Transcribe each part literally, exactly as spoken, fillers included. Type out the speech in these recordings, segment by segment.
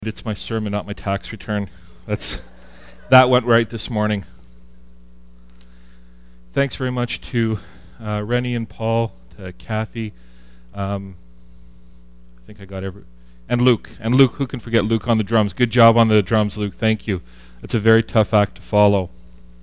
It's my sermon, not my tax return. That's that went right this morning. Thanks very much to uh, Rennie and Paul, to Kathy. Um, I think I got every and Luke and Luke. Who can forget Luke on the drums? Good job on the drums, Luke. Thank you. That's a very tough act to follow.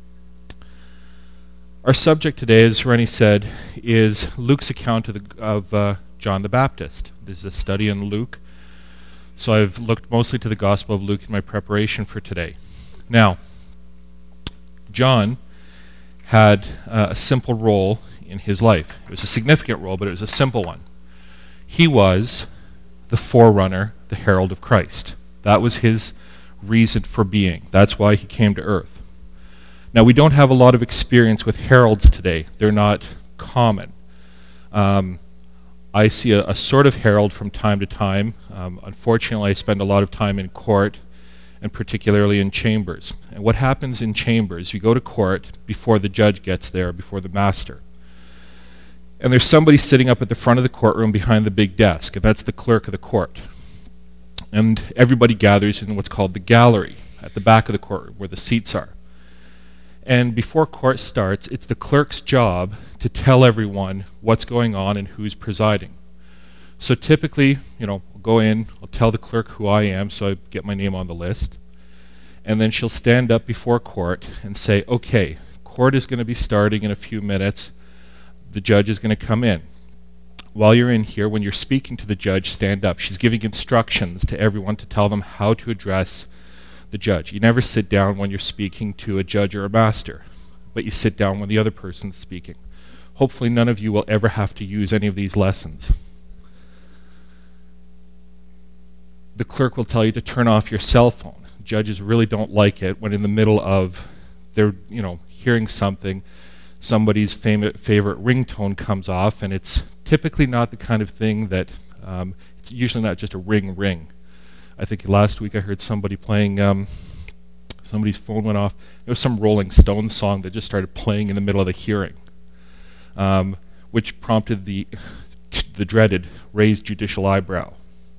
Our subject today, as Rennie said, is Luke's account of, the, of uh, John the Baptist. This is a study in Luke. So I've looked mostly to the Gospel of Luke in my preparation for today. Now, John had uh, a simple role in his life. It was a significant role, but it was a simple one. He was the forerunner, the herald of Christ. That was his reason for being. That's why he came to earth. Now, we don't have a lot of experience with heralds today. They're not common. Um, I see a, a sort of herald from time to time. Um, unfortunately, I spend a lot of time in court, and particularly in chambers. And what happens in chambers, you go to court before the judge gets there, before the master. And there's somebody sitting up at the front of the courtroom behind the big desk, and that's the clerk of the court. And everybody gathers in what's called the gallery, at the back of the courtroom, where the seats are. And before court starts, it's the clerk's job to tell everyone what's going on and who's presiding. So typically, you know, I'll go in, I'll tell the clerk who I am, so I get my name on the list. And then she'll stand up before court and say, okay, court is going to be starting in a few minutes. The judge is going to come in. While you're in here, when you're speaking to the judge, stand up. She's giving instructions to everyone to tell them how to address the judge. You never sit down when you're speaking to a judge or a master, but you sit down when the other person's speaking. Hopefully none of you will ever have to use any of these lessons. The clerk will tell you to turn off your cell phone. Judges really don't like it when in the middle of their, you know, hearing something, somebody's fam- favorite ringtone comes off, and it's typically not the kind of thing that, um, it's usually not just a ring ring. I think last week I heard somebody playing, um, somebody's phone went off. It was some Rolling Stones song that just started playing in the middle of the hearing, um, which prompted the, the dreaded raised judicial eyebrow.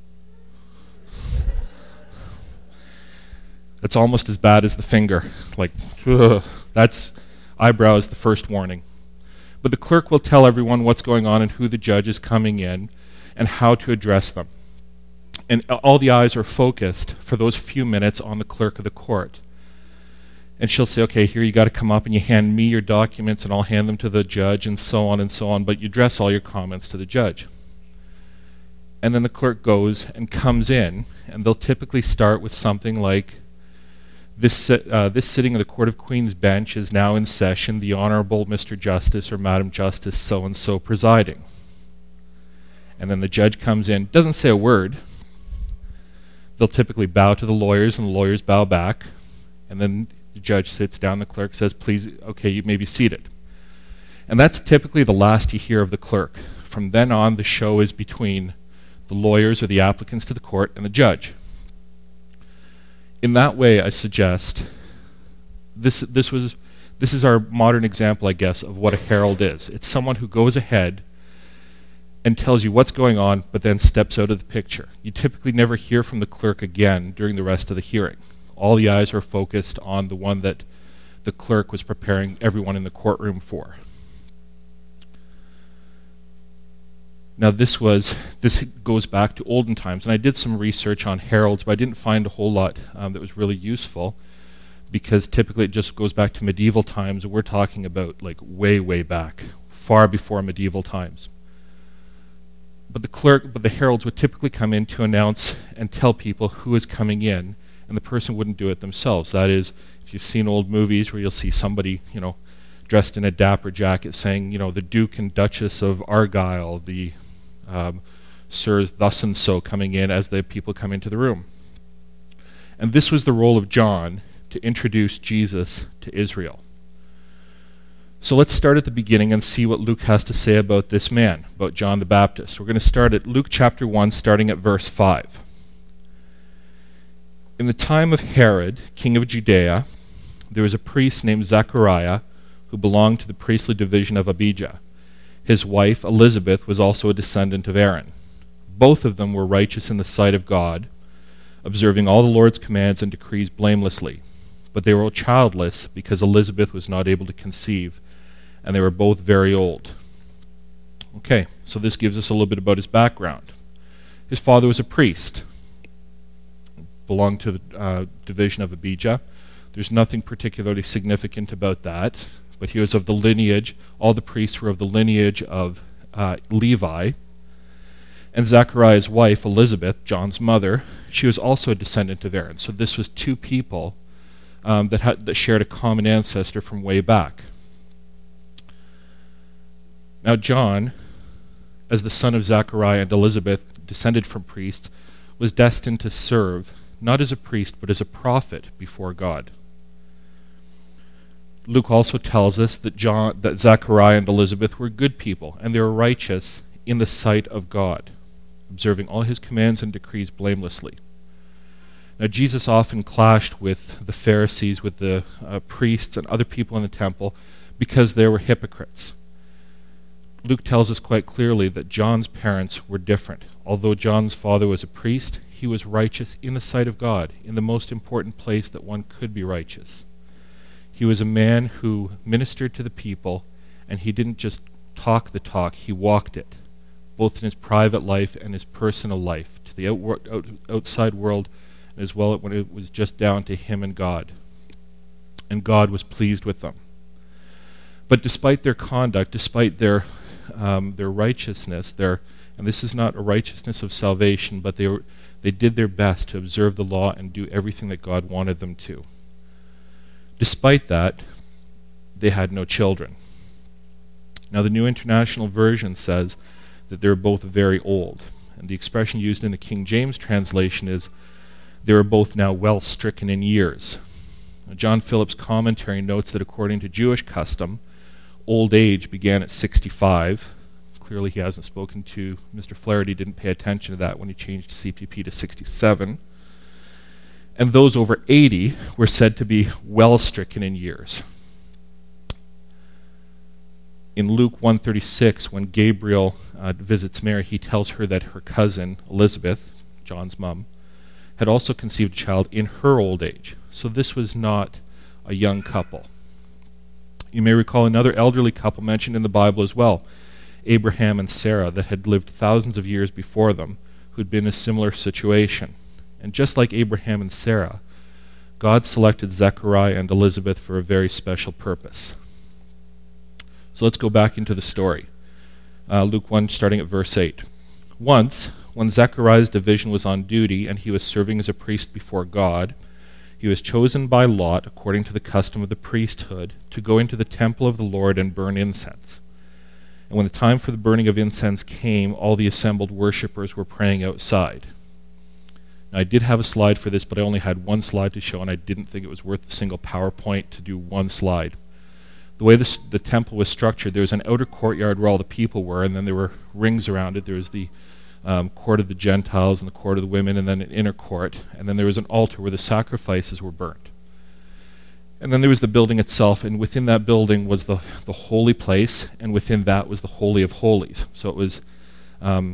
It's almost as bad as the finger. Like, ugh, that's, eyebrow is the first warning. But the clerk will tell everyone what's going on and who the judge is coming in and how to address them. And all the eyes are focused for those few minutes on the clerk of the court. And she'll say, okay, here you got to come up and you hand me your documents and I'll hand them to the judge and so on and so on, but you address all your comments to the judge. And then the clerk goes and comes in, and they'll typically start with something like, this, uh, this sitting of the Court of Queen's Bench is now in session, the Honorable Mister Justice or Madam Justice so-and-so presiding. And then the judge comes in, doesn't say a word. They'll typically bow to the lawyers, and the lawyers bow back. And then the judge sits down, the clerk says, please, okay, you may be seated. And that's typically the last you hear of the clerk. From then on, the show is between the lawyers or the applicants to the court and the judge. In that way, I suggest, this, this, was, this is our modern example, I guess, of what a herald is. It's someone who goes ahead and tells you what's going on, but then steps out of the picture. You typically never hear from the clerk again during the rest of the hearing. All the eyes are focused on the one that the clerk was preparing everyone in the courtroom for. Now this was, this goes back to olden times, and I did some research on heralds, but I didn't find a whole lot um, that was really useful, because typically it just goes back to medieval times, and we're talking about like way, way back, far before medieval times. But the clerk, but the heralds would typically come in to announce and tell people who is coming in, and the person wouldn't do it themselves. That is, if you've seen old movies where you'll see somebody, you know, dressed in a dapper jacket saying, you know, the Duke and Duchess of Argyll, the um, Sir thus and so coming in as the people come into the room. And this was the role of John, to introduce Jesus to Israel. So let's start at the beginning and see what Luke has to say about this man, about John the Baptist. We're going to start at Luke chapter one, starting at verse five. In the time of Herod, king of Judea, there was a priest named Zechariah who belonged to the priestly division of Abijah. His wife, Elizabeth, was also a descendant of Aaron. Both of them were righteous in the sight of God, observing all the Lord's commands and decrees blamelessly. But they were childless because Elizabeth was not able to conceive, and they were both very old. Okay, so this gives us a little bit about his background. His father was a priest, belonged to the uh, division of Abijah. There's nothing particularly significant about that, but he was of the lineage, all the priests were of the lineage of uh, Levi. And Zechariah's wife, Elizabeth, John's mother, she was also a descendant of Aaron. So this was two people um, that, had, that shared a common ancestor from way back. Now John, as the son of Zechariah and Elizabeth, descended from priests, was destined to serve, not as a priest, but as a prophet before God. Luke also tells us that John, that Zechariah and Elizabeth were good people, and they were righteous in the sight of God, observing all his commands and decrees blamelessly. Now Jesus often clashed with the Pharisees, with the uh, priests and other people in the temple, because they were hypocrites. Luke tells us quite clearly that John's parents were different. Although John's father was a priest, he was righteous in the sight of God, in the most important place that one could be righteous. He was a man who ministered to the people, and he didn't just talk the talk, he walked it, both in his private life and his personal life, to the outward, out, outside world, as well when it was just down to him and God. And God was pleased with them. But despite their conduct, despite their um, their righteousness, their and this is not a righteousness of salvation, but they were they did their best to observe the law and do everything that God wanted them to. Despite that, they had no children. Now the New International Version says that they were both very old, and the expression used in the King James translation is they were both now well stricken in years. Now, John Phillips' commentary notes that according to Jewish custom, old age began at sixty-five. Clearly he hasn't spoken to Mister Flaherty, didn't pay attention to that when he changed C P P to sixty-seven. And those over eighty were said to be well stricken in years. In Luke one thirty-six, when Gabriel uh, visits Mary, he tells her that her cousin, Elizabeth, John's mom, had also conceived a child in her old age. So this was not a young couple. You may recall another elderly couple mentioned in the Bible as well, Abraham and Sarah, that had lived thousands of years before them, who'd been in a similar situation. And just like Abraham and Sarah, God selected Zechariah and Elizabeth for a very special purpose. So let's go back into the story. Uh, Luke one, starting at verse eight. Once, when Zechariah's division was on duty and he was serving as a priest before God, he was chosen by lot, according to the custom of the priesthood, to go into the temple of the Lord and burn incense. And when the time for the burning of incense came, all the assembled worshippers were praying outside. Now, I did have a slide for this, but I only had one slide to show, and I didn't think it was worth a single PowerPoint to do one slide. The way this, the temple was structured, there was an outer courtyard where all the people were, and then there were rings around it. There was the um, court of the Gentiles and the court of the women, and then an inner court, and then there was an altar where the sacrifices were burnt. And then there was the building itself, and within that building was the, the holy place, and within that was the Holy of Holies. So it was, um,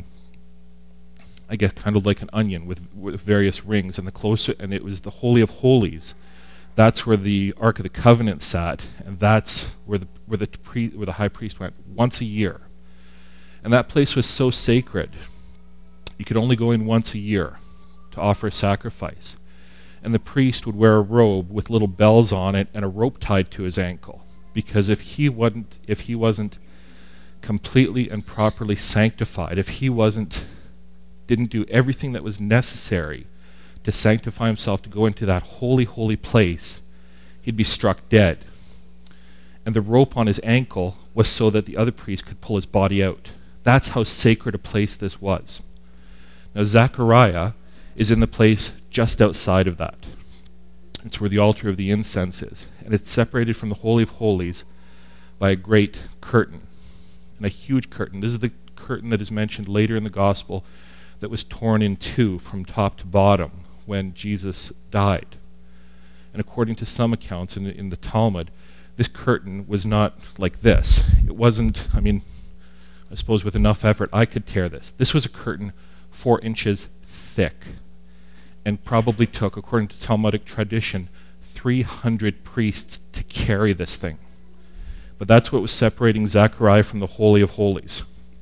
I guess, kind of like an onion with, with various rings, and the closer, and it was the Holy of Holies. That's where the Ark of the Covenant sat, and that's where the where the pre, where the high priest went once a year. And that place was so sacred, you could only go in once a year to offer a sacrifice. And the priest would wear a robe with little bells on it and a rope tied to his ankle, because if he wasn't if he wasn't completely and properly sanctified, if he wasn't didn't do everything that was necessary to sanctify himself to go into that holy, holy place, he'd be struck dead. And the rope on his ankle was so that the other priest could pull his body out. That's how sacred a place this was. Now Zechariah is in the place just outside of that. It's where the altar of the incense is. And it's separated from the Holy of Holies by a great curtain, and a huge curtain. This is the curtain that is mentioned later in the gospel that was torn in two from top to bottom when Jesus died. And according to some accounts in, in the Talmud, this curtain was not like this. It wasn't, I mean, I suppose with enough effort I could tear this. This was a curtain four inches thick. and probably took, according to Talmudic tradition, three hundred priests to carry this thing. But that's what was separating Zechariah from the Holy of Holies.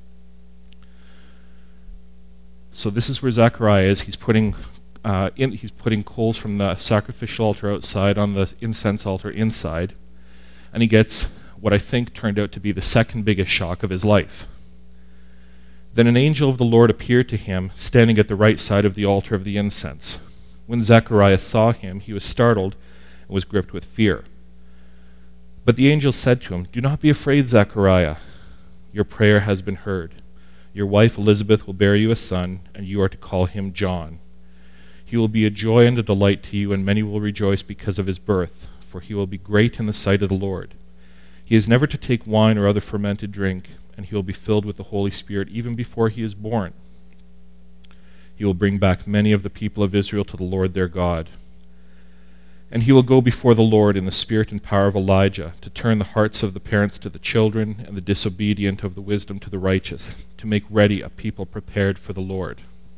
So this is where Zechariah is. He's putting uh, in, he's putting coals from the sacrificial altar outside on the incense altar inside, and he gets what I think turned out to be the second biggest shock of his life. Then an angel of the Lord appeared to him, standing at the right side of the altar of the incense. When Zechariah saw him, he was startled and was gripped with fear. But the angel said to him, "Do not be afraid, Zechariah. Your prayer has been heard. Your wife Elizabeth will bear you a son, and you are to call him John. He will be a joy and a delight to you, and many will rejoice because of his birth, for he will be great in the sight of the Lord. He is never to take wine or other fermented drink, and he will be filled with the Holy Spirit even before he is born. He will bring back many of the people of Israel to the Lord their God. And he will go before the Lord in the spirit and power of Elijah, to turn the hearts of the parents to the children, and the disobedient of the wisdom to the righteous, to make ready a people prepared for the Lord."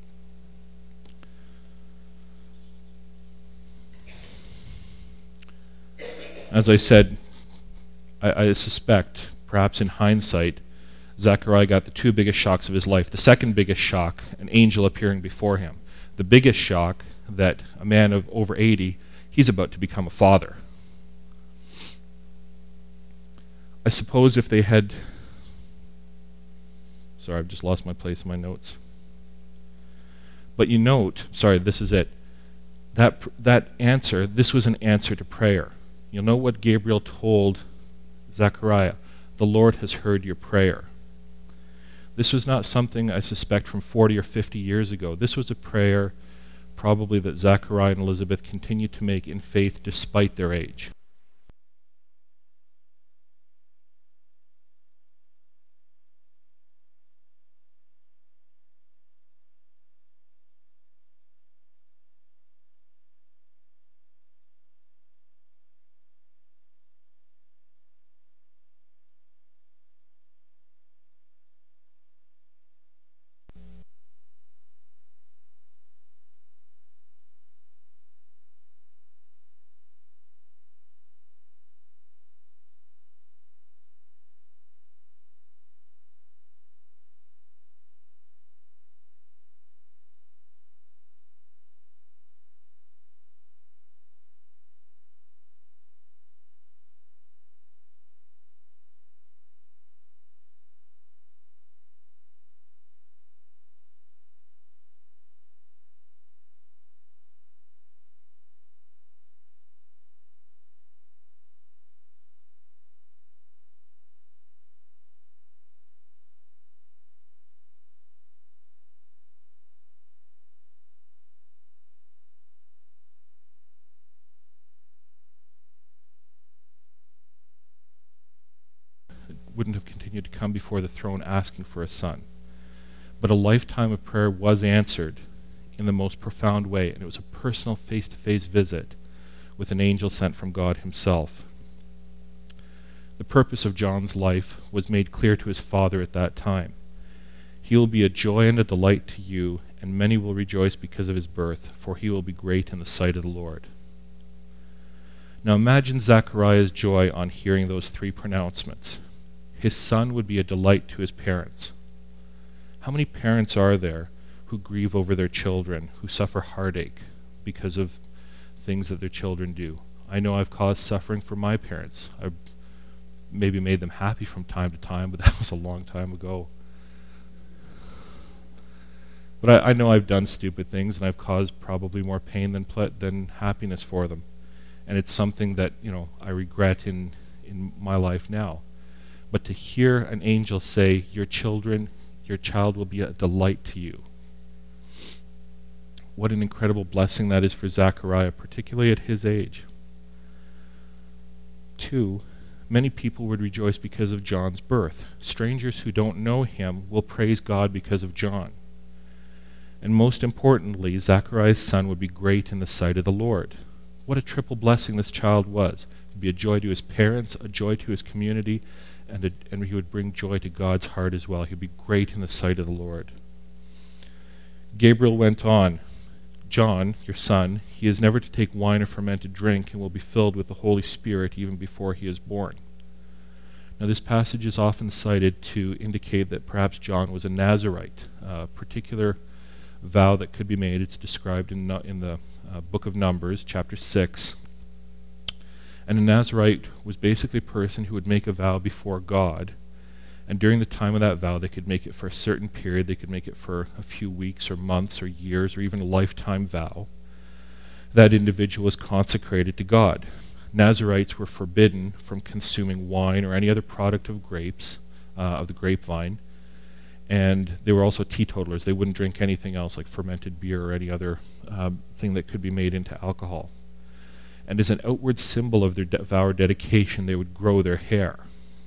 As I said, I, I suspect, perhaps in hindsight, Zechariah got the two biggest shocks of his life. The second biggest shock, an angel appearing before him. The biggest shock, that a man of over eighty, he's about to become a father. I suppose if they had... Sorry, I've just lost my place in my notes. But you note, sorry, this is it. That, that answer, this was an answer to prayer. You'll know what Gabriel told Zechariah. The Lord has heard your prayer. This was not something, I suspect, from forty or fifty years ago. This was a prayer probably that Zechariah and Elizabeth continued to make in faith despite their age. Wouldn't have continued to come before the throne asking for a son. But a lifetime of prayer was answered in the most profound way, and it was a personal face-to-face visit with an angel sent from God himself. The purpose of John's life was made clear to his father at that time. He will be a joy and a delight to you, and many will rejoice because of his birth, for he will be great in the sight of the Lord. Now imagine Zechariah's joy on hearing those three pronouncements. His son would be a delight to his parents. How many parents are there who grieve over their children, who suffer heartache because of things that their children do? I know I've caused suffering for my parents. I've maybe made them happy from time to time, but that was a long time ago. But I, I know I've done stupid things, and I've caused probably more pain than ple- than happiness for them. And it's something that, you know, I regret in, in my life now. But to hear an angel say, your children, your child will be a delight to you. What an incredible blessing that is for Zechariah, particularly at his age. Two, many people would rejoice because of John's birth. Strangers who don't know him will praise God because of John. And most importantly, Zechariah's son would be great in the sight of the Lord. What a triple blessing this child was. It would be a joy to his parents, a joy to his community, and, a, and he would bring joy to God's heart as well. He would be great in the sight of the Lord. Gabriel went on. John, your son, he is never to take wine or fermented drink and will be filled with the Holy Spirit even before he is born. Now this passage is often cited to indicate that perhaps John was a Nazirite, a particular vow that could be made. It's described in, in the uh, book of Numbers, chapter six. And a Nazirite was basically a person who would make a vow before God, and during the time of that vow they could make it for a certain period. They could make it for a few weeks or months or years or even a lifetime vow. That individual was consecrated to God. Nazirites were forbidden from consuming wine or any other product of grapes, uh, of the grapevine, and they were also teetotalers. They wouldn't drink anything else like fermented beer or any other uh, thing that could be made into alcohol. And as an outward symbol of their de- vow or dedication, they would grow their hair.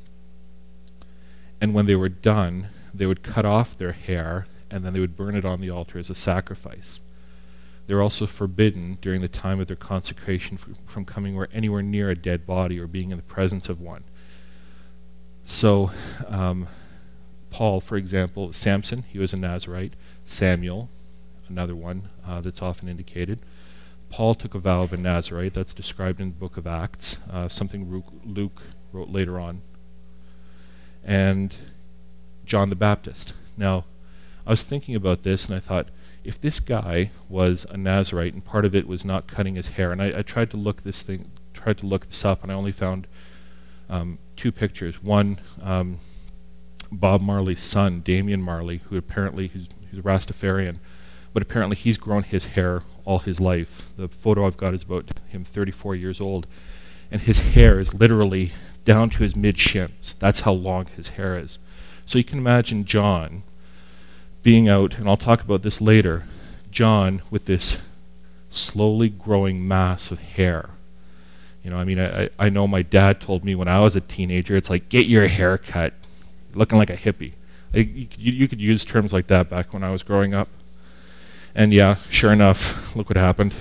And when they were done, they would cut off their hair, and then they would burn it on the altar as a sacrifice. They were also forbidden during the time of their consecration from, from coming where, anywhere near a dead body or being in the presence of one. So, um, Paul, for example, Samson, he was a Nazirite. Samuel, another one uh, that's often indicated. Paul took a vow of a Nazirite. That's described in the book of Acts, uh, something Luke wrote later on. And John the Baptist. Now, I was thinking about this, and I thought, if this guy was a Nazirite, and part of it was not cutting his hair, and I, I tried to look this thing, tried to look this up, and I only found um, two pictures. One, um, Bob Marley's son, Damian Marley, who apparently he's, he's a Rastafarian, but apparently he's grown his hair all his life. The photo I've got is about him thirty-four years old, and his hair is literally down to his mid-shins. That's how long his hair is. So you can imagine John being out, and I'll talk about this later, John with this slowly growing mass of hair. You know, I mean, I, I know my dad told me when I was a teenager, it's like, get your hair cut, looking like a hippie. Like, you, you could use terms like that back when I was growing up. And yeah, sure enough, look what happened.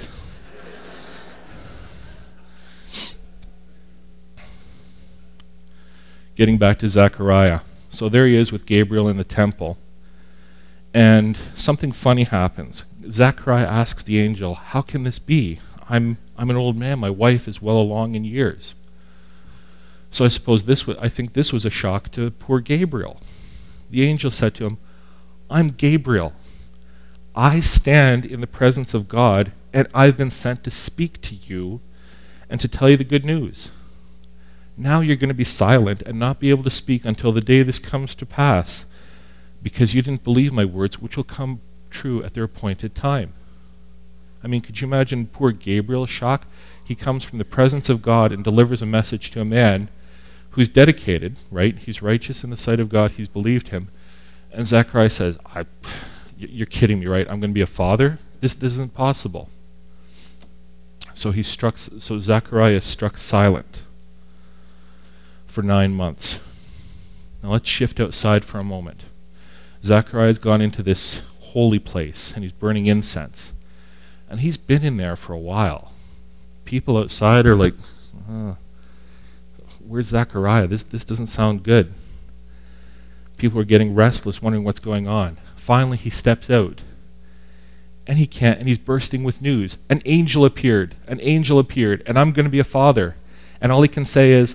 Getting back to Zechariah. So there he is with Gabriel in the temple. And something funny happens. Zechariah asks the angel, how can this be? I'm I'm an old man. My wife is well along in years. So I suppose this was, I think this was a shock to poor Gabriel. The angel said to him, I'm Gabriel. I stand in the presence of God, and I've been sent to speak to you and to tell you the good news. Now you're going to be silent and not be able to speak until the day this comes to pass, because you didn't believe my words, which will come true at their appointed time. I mean, could you imagine poor Gabriel's shock? He comes from the presence of God and delivers a message to a man who's dedicated, right? He's righteous in the sight of God. He's believed him. And Zechariah says, I, you're kidding me, right? I'm going to be a father? This, this isn't possible. So he struck. So Zechariah struck silent for nine months. Now let's shift outside for a moment. Zechariah's gone into this holy place, and he's burning incense. And he's been in there for a while. People outside are like, uh, where's Zechariah? This, this doesn't sound good. People are getting restless, wondering what's going on. Finally, he steps out. And he can't, and he's bursting with news. An angel appeared. An angel appeared, and I'm going to be a father. And all he can say is,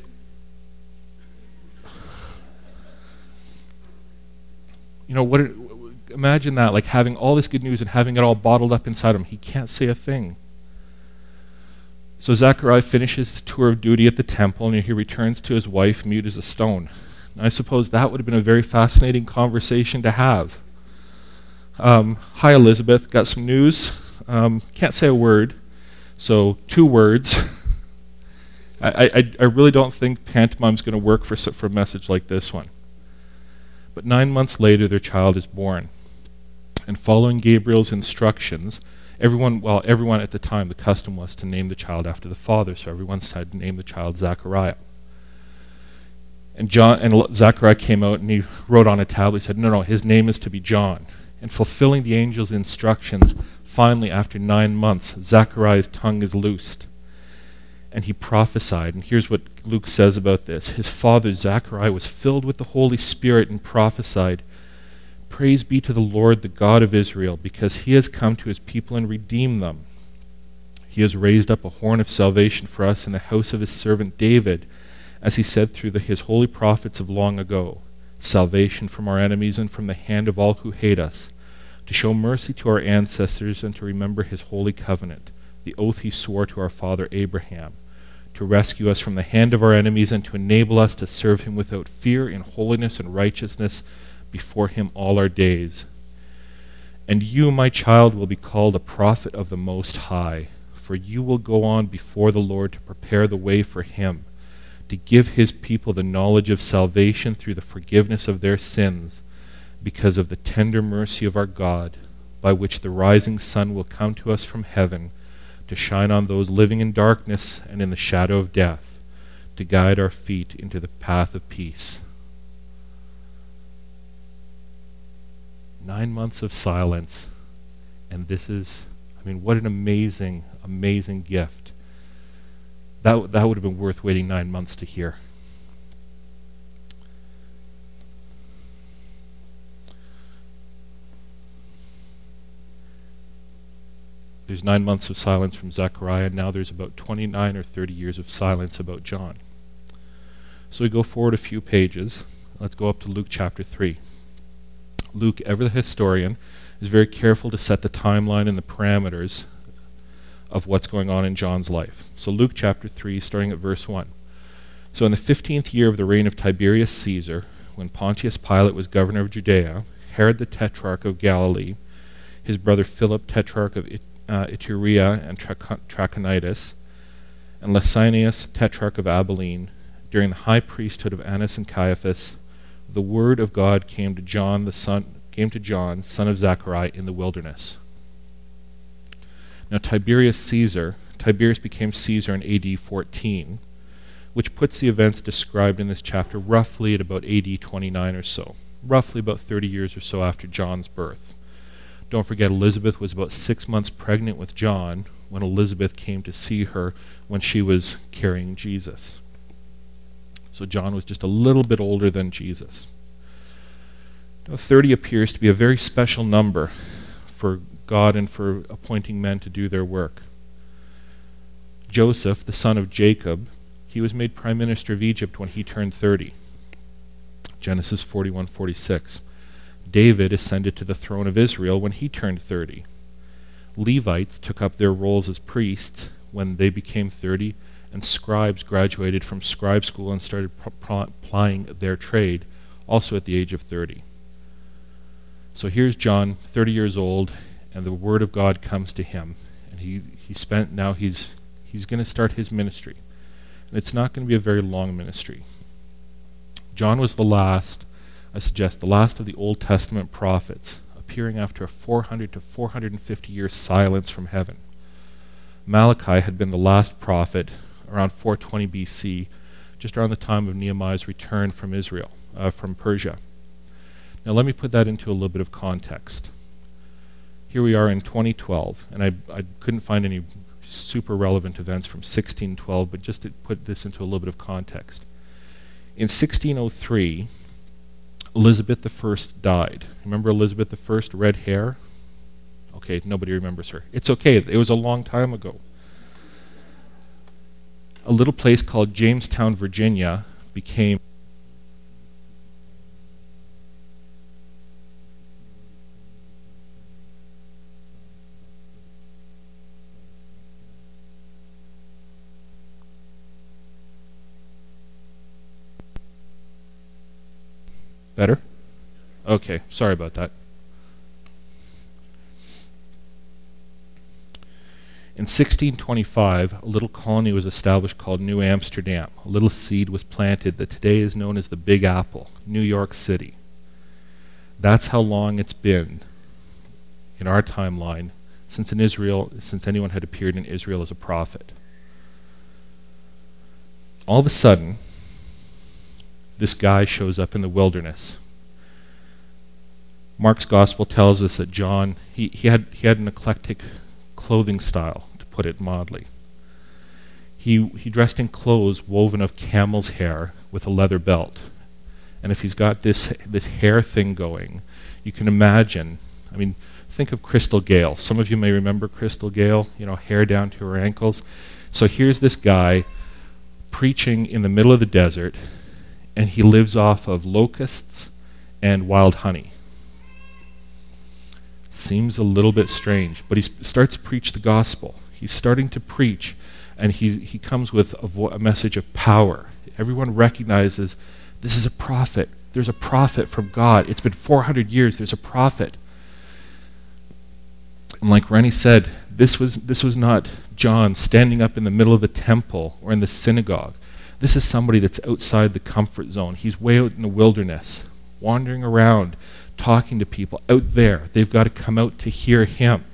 you know, what? Imagine that, like having all this good news and having it all bottled up inside him. He can't say a thing. So Zechariah finishes his tour of duty at the temple, and he returns to his wife, mute as a stone. And I suppose that would have been a very fascinating conversation to have. Um, Hi, Elizabeth. Got some news. Um, can't say a word. So two words. I, I, I really don't think pantomime's going to work for, for a message like this one. But nine months later, their child is born. And following Gabriel's instructions, everyone, well, everyone at the time, the custom was to name the child after the father, so everyone said, name the child Zechariah. And John and Zechariah came out and he wrote on a tablet, he said, no, no, his name is to be John. And fulfilling the angel's instructions, finally, after nine months, Zechariah's tongue is loosed. And he prophesied. And here's what Luke says about this. His father, Zechariah, was filled with the Holy Spirit and prophesied, Praise be to the Lord, the God of Israel, because he has come to his people and redeemed them. He has raised up a horn of salvation for us in the house of his servant David, as he said through the, his holy prophets of long ago, salvation from our enemies and from the hand of all who hate us, to show mercy to our ancestors and to remember his holy covenant, the oath he swore to our father Abraham, to rescue us from the hand of our enemies and to enable us to serve him without fear in holiness and righteousness before him all our days. And you, my child, will be called a prophet of the Most High, for you will go on before the Lord to prepare the way for him, to give his people the knowledge of salvation through the forgiveness of their sins, because of the tender mercy of our God, by which the rising sun will come to us from heaven, to shine on those living in darkness and in the shadow of death, to guide our feet into the path of peace. Nine months of silence, and this is, I mean, what an amazing, amazing gift. That, that would have been worth waiting nine months to hear. There's nine months of silence from Zechariah, and now there's about twenty-nine or thirty years of silence about John. So we go forward a few pages. Let's go up to Luke chapter three. Luke, ever the historian, is very careful to set the timeline and the parameters of what's going on in John's life. So Luke chapter three, starting at verse one. So in the fifteenth year of the reign of Tiberius Caesar, when Pontius Pilate was governor of Judea, Herod the tetrarch of Galilee, his brother Philip, tetrarch of It- uh, Iturea and Trac- Trachonitis, and Lysanias, tetrarch of Abilene, during the high priesthood of Annas and Caiaphas, the word of God came to John, the son, came to John, son of Zechariah, in the wilderness. Now Tiberius Caesar, Tiberius became Caesar in A D fourteen, which puts the events described in this chapter roughly at about A D twenty-nine or so, roughly about thirty years or so after John's birth. Don't forget, Elizabeth was about six months pregnant with John when Elizabeth came to see her when she was carrying Jesus. So John was just a little bit older than Jesus. Now, thirty appears to be a very special number for God and for appointing men to do their work. Joseph, the son of Jacob, he was made prime minister of Egypt when he turned thirty. Genesis forty-one forty-six. David ascended to the throne of Israel when he turned thirty. Levites took up their roles as priests when they became thirty, and scribes graduated from scribe school and started pl- plying their trade, also at the age of thirty. So here's John, thirty years old, and the word of God comes to him, and he, he spent, now he's, he's going to start his ministry. And it's not going to be a very long ministry. John was the last, I suggest, the last of the Old Testament prophets, appearing after a four hundred to four hundred fifty year silence from heaven. Malachi had been the last prophet around four twenty B C, just around the time of Nehemiah's return from Israel, uh, from Persia. Now let me put that into a little bit of context. Here we are in twenty twelve, and I, I couldn't find any super relevant events from sixteen twelve, but just to put this into a little bit of context. In sixteen oh three, Elizabeth the First died. Remember Elizabeth the First, red hair? Okay, nobody remembers her. It's okay, it was a long time ago. A little place called Jamestown, Virginia became better? Okay, sorry about that. In sixteen twenty-five, a little colony was established called New Amsterdam. A little seed was planted that today is known as the Big Apple, New York City. That's how long it's been in our timeline since in Israel, since anyone had appeared in Israel as a prophet. All of a sudden, this guy shows up in the wilderness. Mark's gospel tells us that John, he, he had he had an eclectic clothing style, to put it mildly. He he dressed in clothes woven of camel's hair with a leather belt. And if he's got this this hair thing going, you can imagine, I mean, think of Crystal Gayle. Some of you may remember Crystal Gayle, you know, hair down to her ankles. So here's this guy preaching in the middle of the desert, and he lives off of locusts and wild honey. Seems a little bit strange, but he sp- starts to preach the gospel. He's starting to preach, and he, he comes with a, vo- a message of power. Everyone recognizes this is a prophet. There's a prophet from God. It's been four hundred years. There's a prophet. And like Rennie said, this was this was not John standing up in the middle of the temple or in the synagogue. This is somebody that's outside the comfort zone. He's way out in the wilderness, wandering around, talking to people out there. They've got to come out to hear him.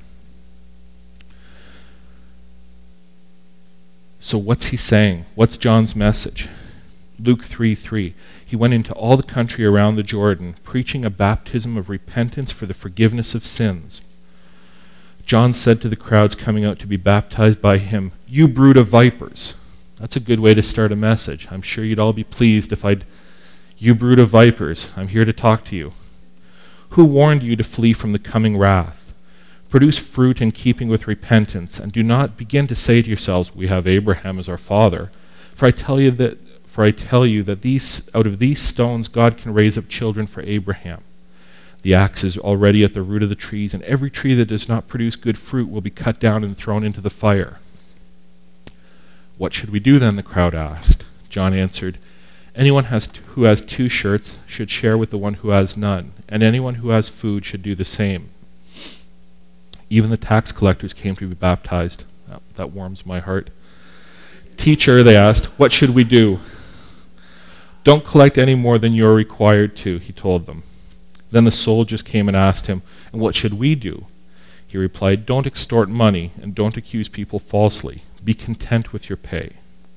So what's he saying? What's John's message? Luke three three. He went into all the country around the Jordan, preaching a baptism of repentance for the forgiveness of sins. John said to the crowds coming out to be baptized by him, "You brood of vipers." That's a good way to start a message. I'm sure you'd all be pleased if I'd, "You brood of vipers, I'm here to talk to you. Who warned you to flee from the coming wrath? Produce fruit in keeping with repentance, and do not begin to say to yourselves, 'We have Abraham as our father.' For I tell you that for I tell you that these out of these stones God can raise up children for Abraham. The axe is already at the root of the trees, and every tree that does not produce good fruit will be cut down and thrown into the fire." "What should we do then?" the crowd asked. John answered, "Anyone has t- who has two shirts should share with the one who has none, and anyone who has food should do the same." Even the tax collectors came to be baptized. That, that warms my heart. "Teacher," they asked, "what should we do?" "Don't collect any more than you're required to," he told them. Then the soldiers came and asked him, "And what should we do?" He replied, "Don't extort money, and don't accuse people falsely. Be content with your pay."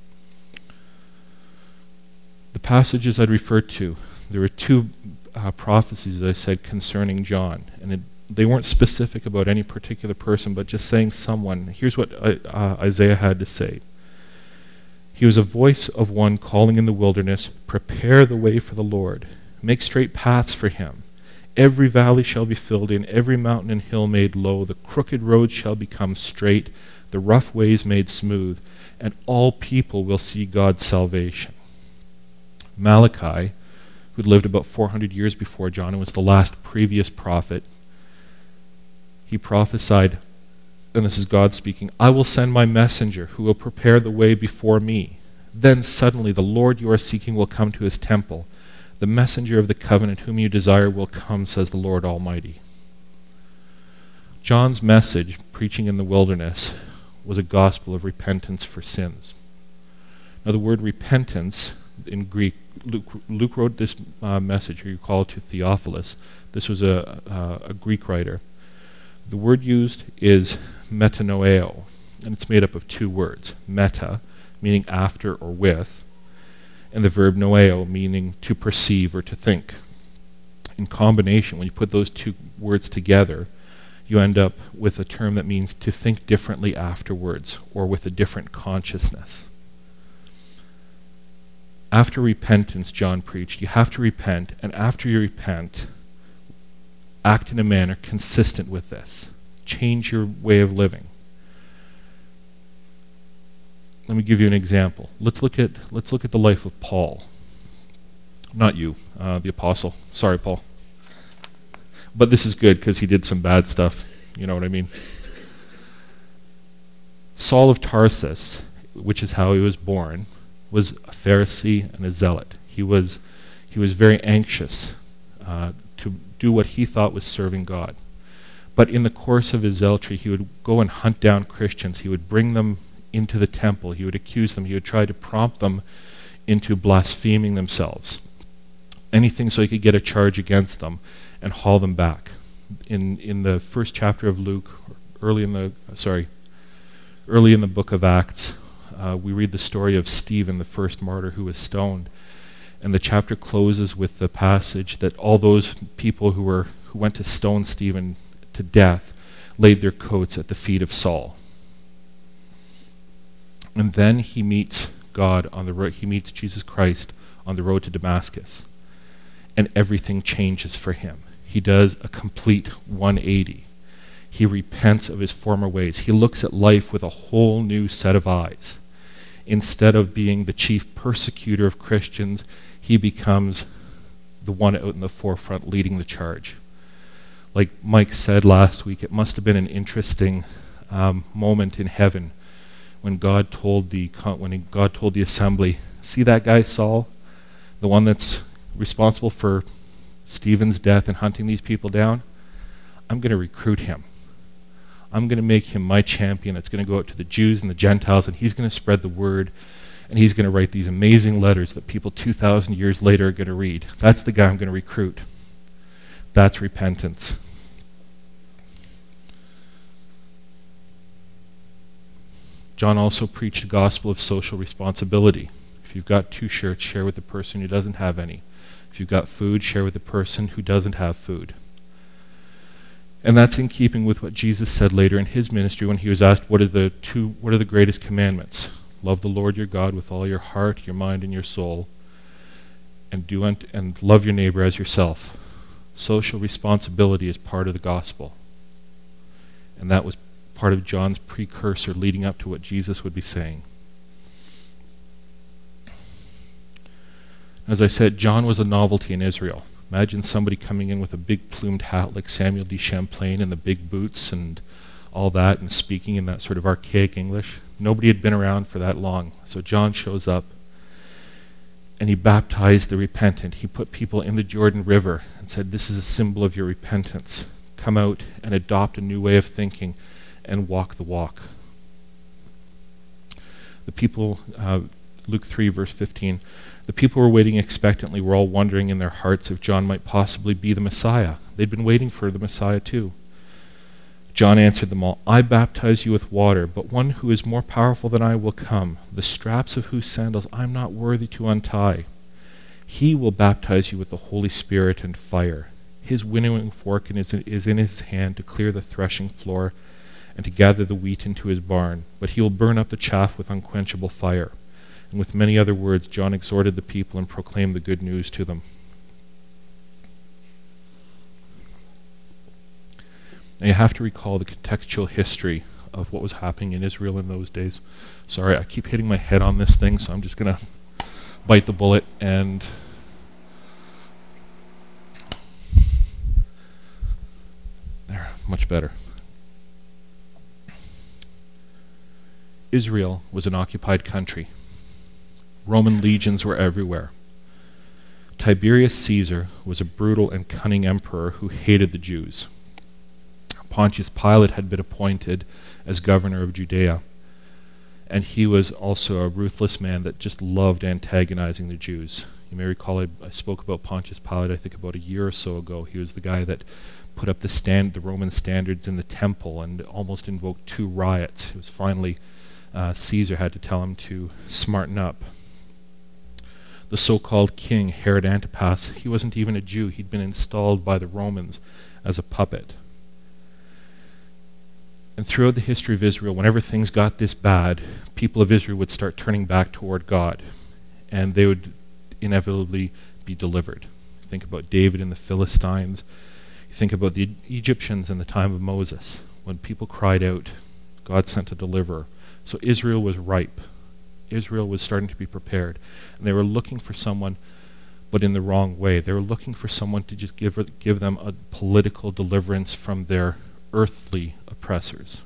The passages I'd referred to, there were two uh, prophecies that I said concerning John, and it, they weren't specific about any particular person, but just saying someone. Here's what uh, uh, Isaiah had to say. He was a voice of one calling in the wilderness, "Prepare the way for the Lord. Make straight paths for him. Every valley shall be filled in, every mountain and hill made low. The crooked roads shall become straight, the rough ways made smooth, and all people will see God's salvation." Malachi, who'd lived about four hundred years before John and was the last previous prophet, he prophesied, and this is God speaking, "I will send my messenger who will prepare the way before me. Then suddenly the Lord you are seeking will come to his temple. The messenger of the covenant whom you desire will come, says the Lord Almighty." John's message, preaching in the wilderness, was a gospel of repentance for sins. Now the word repentance in Greek, Luke, Luke wrote this uh, message, or you call it, to Theophilus. This was a, a, a Greek writer. The word used is metanoeo, and it's made up of two words, meta, meaning after or with, and the verb noeo, meaning to perceive or to think. In combination, when you put those two words together, you end up with a term that means to think differently afterwards, or with a different consciousness. After repentance, John preached, you have to repent, and after you repent, act in a manner consistent with this. Change your way of living. Let me give you an example. Let's look at let's look at the life of Paul. Not you, uh, the apostle. Sorry, Paul. But this is good because he did some bad stuff. You know what I mean? Saul of Tarsus, which is how he was born, was a Pharisee and a zealot. He was he was very anxious uh, to do what he thought was serving God. But in the course of his zealotry, he would go and hunt down Christians. He would bring them into the temple. He would accuse them. He would try to prompt them into blaspheming themselves. Anything so he could get a charge against them and haul them back. In in the first chapter of Luke, early in the sorry, early in the book of Acts, uh, we read the story of Stephen, the first martyr who was stoned. And the chapter closes with the passage that all those people who were who went to stone Stephen to death laid their coats at the feet of Saul. And then he meets God on the road. He meets Jesus Christ on the road to Damascus. and everything changes for him. He does a complete one eighty. He repents of his former ways. He looks at life with a whole new set of eyes. Instead of being the chief persecutor of Christians, he becomes the one out in the forefront leading the charge. Like Mike said last week, it must have been an interesting um, moment in heaven when God told the when he, God told the assembly, "See that guy Saul, the one that's responsible for Stephen's death and hunting these people down? I'm going to recruit him. I'm going to make him my champion that's going to go out to the Jews and the Gentiles, and he's going to spread the word, and he's going to write these amazing letters that people two thousand years later are going to read. That's the guy I'm going to recruit." That's repentance. John also preached the gospel of social responsibility. If you've got two shirts, share with the person who doesn't have any. If you've got food, share with the person who doesn't have food. And that's in keeping with what Jesus said later in his ministry when he was asked, what are the two what are the greatest commandments? Love the Lord your God with all your heart, your mind, and your soul, and do unt- and love your neighbor as yourself. Social responsibility is part of the gospel. And that was part of John's precursor leading up to what Jesus would be saying. As I said, John was a novelty in Israel. Imagine somebody coming in with a big plumed hat like Samuel de Champlain and the big boots and all that and speaking in that sort of archaic English. Nobody had been around for that long. So John shows up and he baptized the repentant. He put people in the Jordan River and said, this is a symbol of your repentance. Come out and adopt a new way of thinking and walk the walk. The people, uh, Luke three verse fifteen, the people were waiting expectantly, were all wondering in their hearts if John might possibly be the Messiah. They'd been waiting for the Messiah too. John answered them all, I baptize you with water, but one who is more powerful than I will come, the straps of whose sandals I am not worthy to untie. He will baptize you with the Holy Spirit and fire. His winnowing fork is in his hand to clear the threshing floor and to gather the wheat into his barn, but he will burn up the chaff with unquenchable fire. And with many other words, John exhorted the people and proclaimed the good news to them. Now you have to recall the contextual history of what was happening in Israel in those days. Sorry, I keep hitting my head on this thing, so I'm just going to bite the bullet and there, much better. Israel was an occupied country. Roman legions were everywhere. Tiberius Caesar was a brutal and cunning emperor who hated the Jews. Pontius Pilate had been appointed as governor of Judea, and he was also a ruthless man that just loved antagonizing the Jews. You may recall I, I spoke about Pontius Pilate, I think about a year or so ago. He was the guy that put up the stand, the Roman standards in the temple and almost invoked two riots. It was finally uh, Caesar had to tell him to smarten up. The so-called king, Herod Antipas, he wasn't even a Jew. He'd been installed by the Romans as a puppet. And throughout the history of Israel, whenever things got this bad, people of Israel would start turning back toward God, and they would inevitably be delivered. Think about David and the Philistines. You think about the Egyptians in the time of Moses. When people cried out, God sent a deliverer. So Israel was ripe. Israel was starting to be prepared. And they were looking for someone, but in the wrong way. They were looking for someone to just give, give them a political deliverance from their earthly oppressors.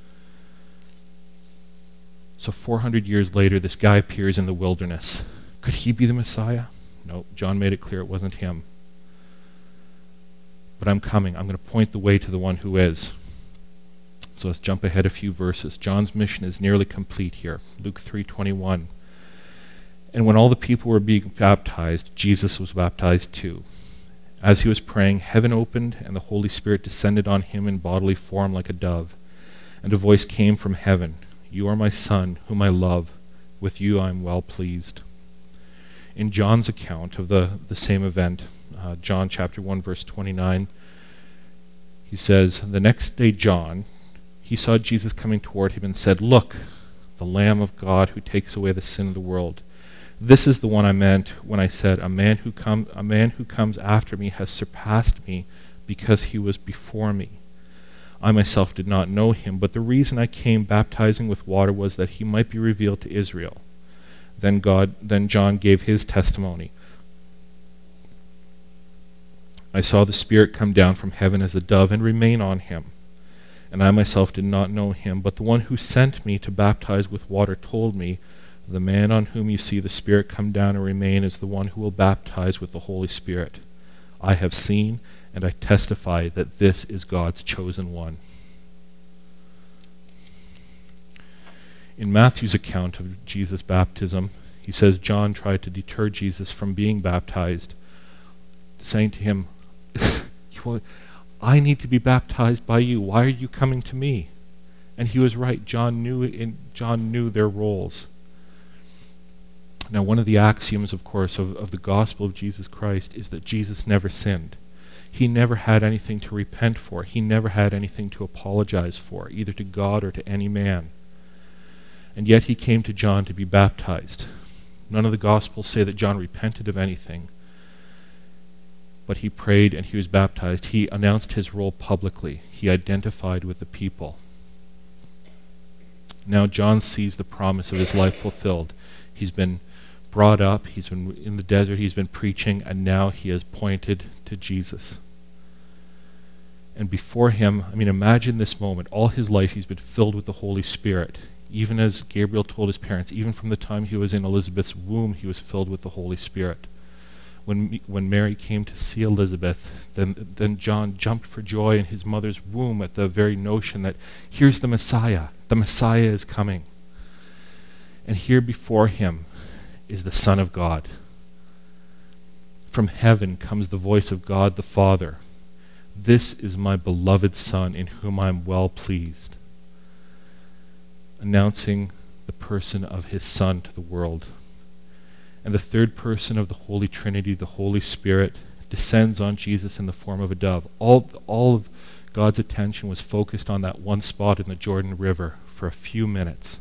So four hundred years later, this guy appears in the wilderness. Could he be the Messiah? No, John made it clear it wasn't him. But I'm coming. I'm going to point the way to the one who is. So let's jump ahead a few verses. John's mission is nearly complete here. Luke three twenty-one. And when all the people were being baptized, Jesus was baptized too. As he was praying, heaven opened, and the Holy Spirit descended on him in bodily form like a dove. And a voice came from heaven, You are my Son, whom I love. With you I am well pleased. In John's account of the, the same event, uh, John chapter one, verse twenty-nine, he says, The next day John, he saw Jesus coming toward him and said, Look, the Lamb of God who takes away the sin of the world. This is the one I meant when I said, a man who come, a man who comes after me has surpassed me because he was before me. I myself did not know him, but the reason I came baptizing with water was that he might be revealed to Israel. Then God, then John gave his testimony. I saw the Spirit come down from heaven as a dove and remain on him. And I myself did not know him, but the one who sent me to baptize with water told me, the man on whom you see the Spirit come down and remain is the one who will baptize with the Holy Spirit. I have seen and I testify that this is God's chosen one. In Matthew's account of Jesus' baptism, he says John tried to deter Jesus from being baptized, saying to him, I need to be baptized by you. Why are you coming to me? And he was right. John knew in, John knew their roles. Now, one of the axioms, of course, of, of the gospel of Jesus Christ is that Jesus never sinned. He never had anything to repent for. He never had anything to apologize for, either to God or to any man. And yet he came to John to be baptized. None of the Gospels say that John repented of anything, but he prayed and he was baptized. He announced his role publicly. He identified with the people. Now John sees the promise of his life fulfilled. He's been brought up, he's been in the desert, he's been preaching, and now he has pointed to Jesus. And before him, I mean, imagine this moment. All his life he's been filled with the Holy Spirit. Even as Gabriel told his parents, even from the time he was in Elizabeth's womb, he was filled with the Holy Spirit. When when Mary came to see Elizabeth, then then John jumped for joy in his mother's womb at the very notion that here's the Messiah. The Messiah is coming. And here before him is the Son of God. From heaven comes the voice of God the Father. This is my beloved Son, in whom I am well pleased. Announcing the person of his Son to the world. And the third person of the Holy Trinity, the Holy Spirit, descends on Jesus in the form of a dove. All, all of God's attention was focused on that one spot in the Jordan River for a few minutes.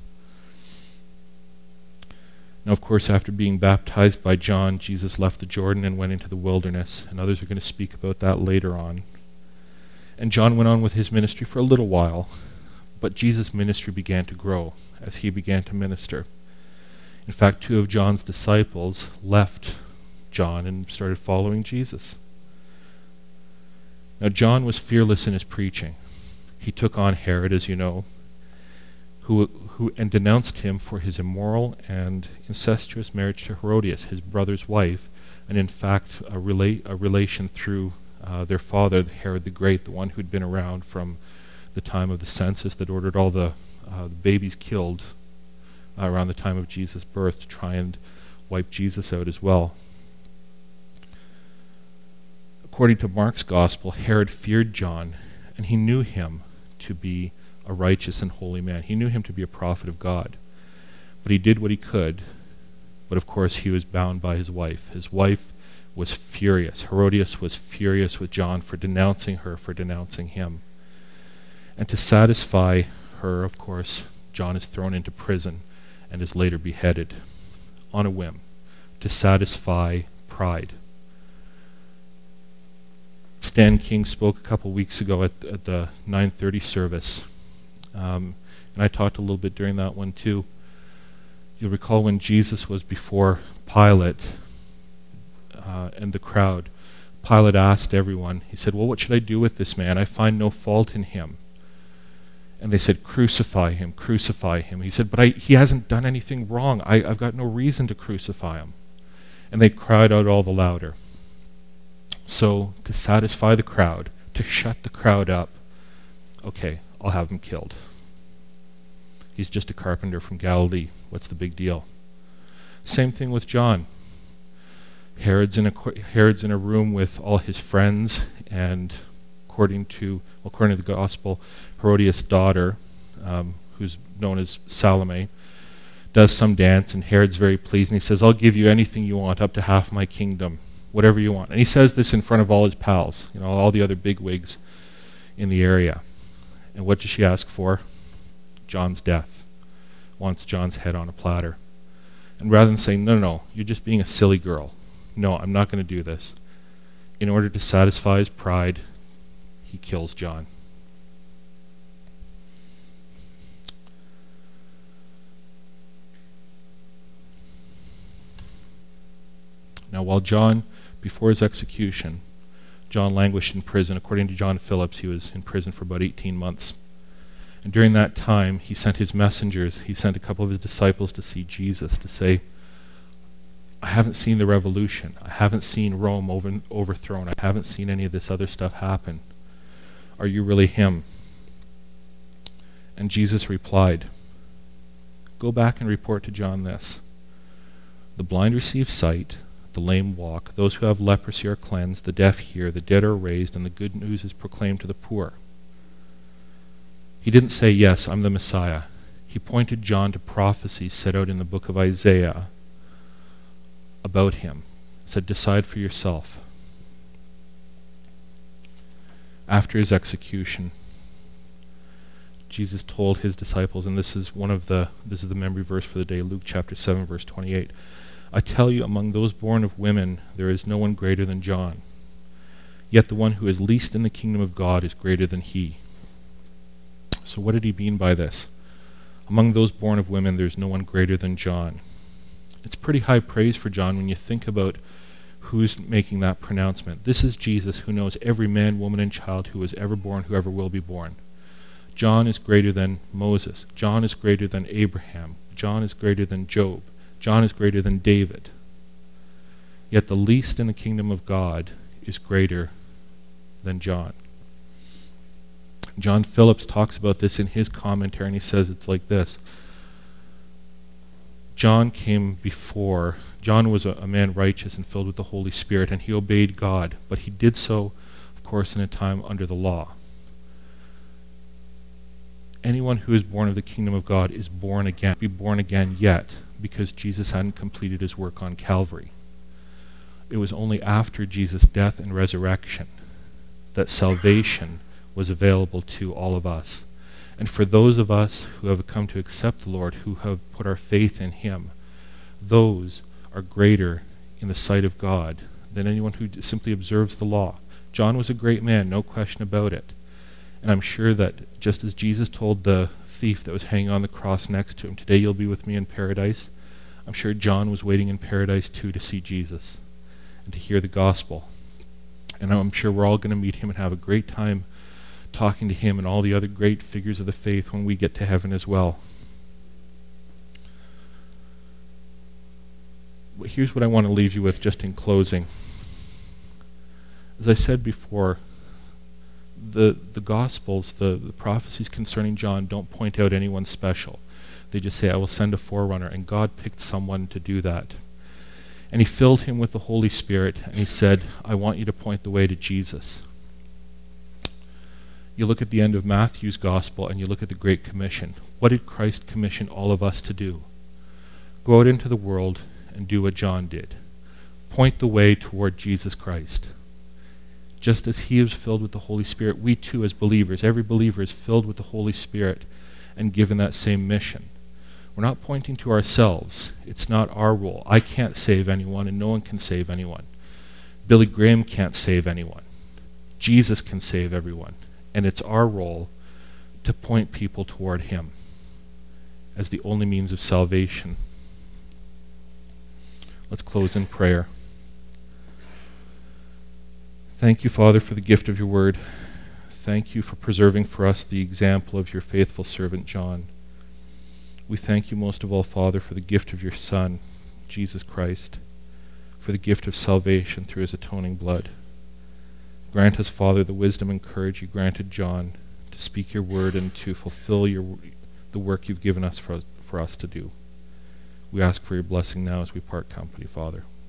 Now, of course, after being baptized by John, Jesus left the Jordan and went into the wilderness, and others are going to speak about that later on. And John went on with his ministry for a little while, but Jesus' ministry began to grow as he began to minister. In fact, two of John's disciples left John and started following Jesus. Now, John was fearless in his preaching. He took on Herod, as you know, who, who and denounced him for his immoral and incestuous marriage to Herodias, his brother's wife, and in fact a, rela- a relation through uh, their father, Herod the Great, the one who'd been around from the time of the census that ordered all the, uh, the babies killed uh, around the time of Jesus' birth to try and wipe Jesus out as well. According to Mark's Gospel, Herod feared John, and he knew him to be a righteous and holy man. He knew him to be a prophet of God. But he did what he could, but of course he was bound by his wife. His wife was furious. Herodias was furious with John for denouncing her, for denouncing him. And to satisfy her, of course, John is thrown into prison and is later beheaded on a whim to satisfy pride. Stan King spoke a couple weeks ago at, at the nine thirty service, um, and I talked a little bit during that one too. You'll recall when Jesus was before Pilate uh, and the crowd, Pilate asked everyone, he said, well, what should I do with this man? I find no fault in him. And they said, crucify him, crucify him. He said, but I, he hasn't done anything wrong. I, I've got no reason to crucify him. And they cried out all the louder. So, to satisfy the crowd, to shut the crowd up, okay, I'll have him killed. He's just a carpenter from Galilee. What's the big deal? Same thing with John. Herod's in a, Herod's in a room with all his friends, and according to, well, according to the Gospel, Herodias' daughter, um, who's known as Salome, does some dance, and Herod's very pleased, and he says, I'll give you anything you want, up to half my kingdom, whatever you want. And he says this in front of all his pals, you know, all the other bigwigs in the area. And what does she ask for? John's death. Wants John's head on a platter. And rather than saying, no, no, no, you're just being a silly girl. No, I'm not going to do this. In order to satisfy his pride, he kills John. Now, while John, before his execution, John languished in prison. According to John Phillips, he was in prison for about eighteen months. And during that time, he sent his messengers, he sent a couple of his disciples to see Jesus, to say, I haven't seen the revolution. I haven't seen Rome over, overthrown. I haven't seen any of this other stuff happen. Are you really him? And Jesus replied, go back and report to John this. The blind receive sight, the lame walk, those who have leprosy are cleansed, the deaf hear, the dead are raised, and the good news is proclaimed to the poor. He didn't say, yes, I'm the Messiah. He pointed John to prophecies set out in the book of Isaiah about him. He said, decide for yourself. After his execution, Jesus told his disciples, and this is one of the this is the memory verse for the day, Luke chapter seven, verse twenty-eight. I tell you, among those born of women, there is no one greater than John. Yet the one who is least in the kingdom of God is greater than he. So what did he mean by this? Among those born of women, there's no one greater than John. It's pretty high praise for John when you think about who's making that pronouncement. This is Jesus, who knows every man, woman, and child who was ever born, whoever will be born. John is greater than Moses. John is greater than Abraham. John is greater than Job. John is greater than David. Yet the least in the kingdom of God is greater than John. John Phillips talks about this in his commentary, and he says it's like this. John came before. John was a, a man righteous and filled with the Holy Spirit, and he obeyed God, but he did so, of course, in a time under the law. Anyone who is born of the kingdom of God is born again. Be born again yet, because Jesus hadn't completed his work on Calvary. It was only after Jesus' death and resurrection that salvation was available to all of us. And for those of us who have come to accept the Lord, who have put our faith in him, those are greater in the sight of God than anyone who simply observes the law. John was a great man, no question about it. And I'm sure that just as Jesus told the thief that was hanging on the cross next to him, today you'll be with me in paradise, I'm sure John was waiting in paradise too to see Jesus and to hear the gospel. And I'm sure we're all going to meet him and have a great time talking to him and all the other great figures of the faith when we get to heaven as well. But here's what I want to leave you with just in closing. As I said before, the the Gospels, the, the prophecies concerning John don't point out anyone special. They just say, I will send a forerunner, and God picked someone to do that. And he filled him with the Holy Spirit, and he said, I want you to point the way to Jesus. You look at the end of Matthew's Gospel, and you look at the Great Commission. What did Christ commission all of us to do? Go out into the world and do what John did. Point the way toward Jesus Christ. Just as he is filled with the Holy Spirit, we too as believers, every believer is filled with the Holy Spirit and given that same mission. We're not pointing to ourselves. It's not our role. I can't save anyone, and no one can save anyone. Billy Graham can't save anyone. Jesus can save everyone. And it's our role to point people toward him as the only means of salvation. Let's close in prayer. Thank you, Father, for the gift of your word. Thank you for preserving for us the example of your faithful servant John. We thank you most of all, Father, for the gift of your Son, Jesus Christ, for the gift of salvation through his atoning blood. Grant us, Father, the wisdom and courage you granted John to speak your word and to fulfill your the work you've given us for us, for us to do. We ask for your blessing now as we part company, Father.